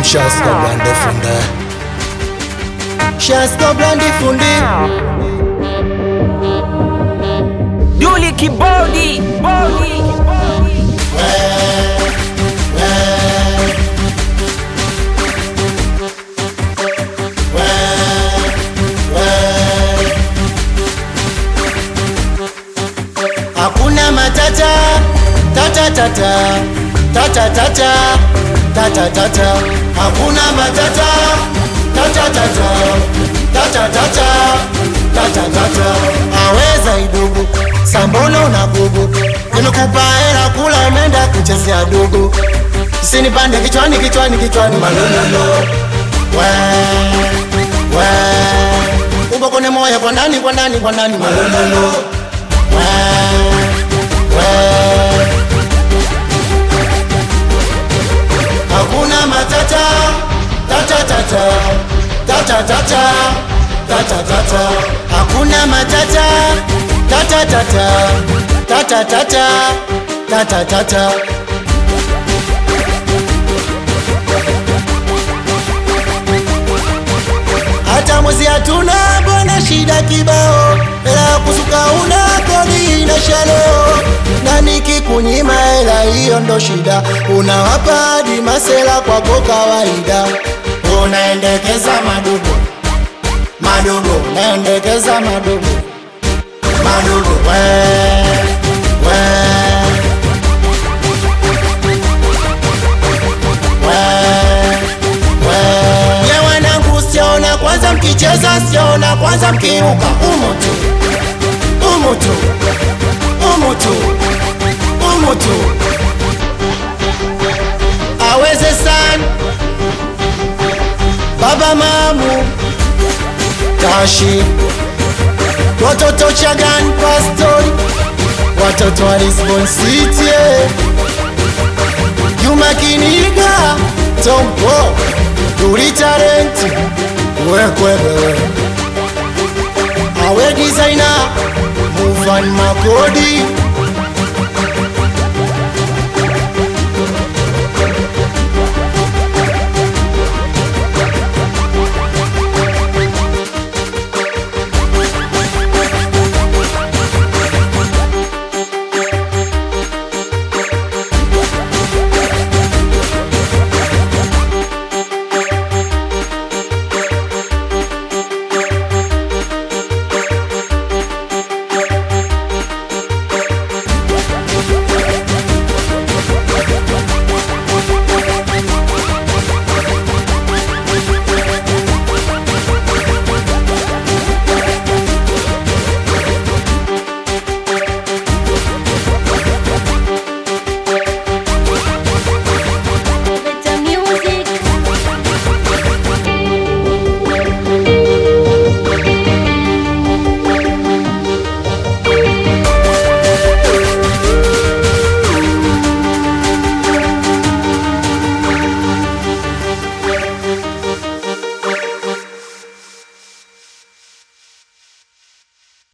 Shaska blande funde, Shaska blande funde. Duli kibodi, bodi. Hakuna matata, tata tata, tata tata, tata tata. Hakuna matata, tata tata, tata tata, tata tata. Aweza idugu, sambono na bubu. Nimekupa hela kula umeenda kuchezea dugu. Usinipande kichwani kichwani kichwani malolo. Ubo kone moyo kwa ndani kwa ndani kwa ndani malolo. Hakuna matata, tata tata, tata tata, tata tata. Hakuna matata, tata tata, tata tata, tata tata. Hata mwezi hatuna mbona shida kibao, hela kusuka una kodi na shaleo. Na nikikunyima hela hiyo ndo shida, unawapa hadi masela kwako kawaida. Unaendekeza madogo, madogo, unaendekeza madogo, madogo, kwanza mkicheza siona kwanza mkiruka umutu umutu umutu umutu. Aweze san baba mamu Tashi watoto Chagan Pastori watoto wa Lisbon City Juma Kiniga Tompo Duli Talenti Awe designer Mufan Makodi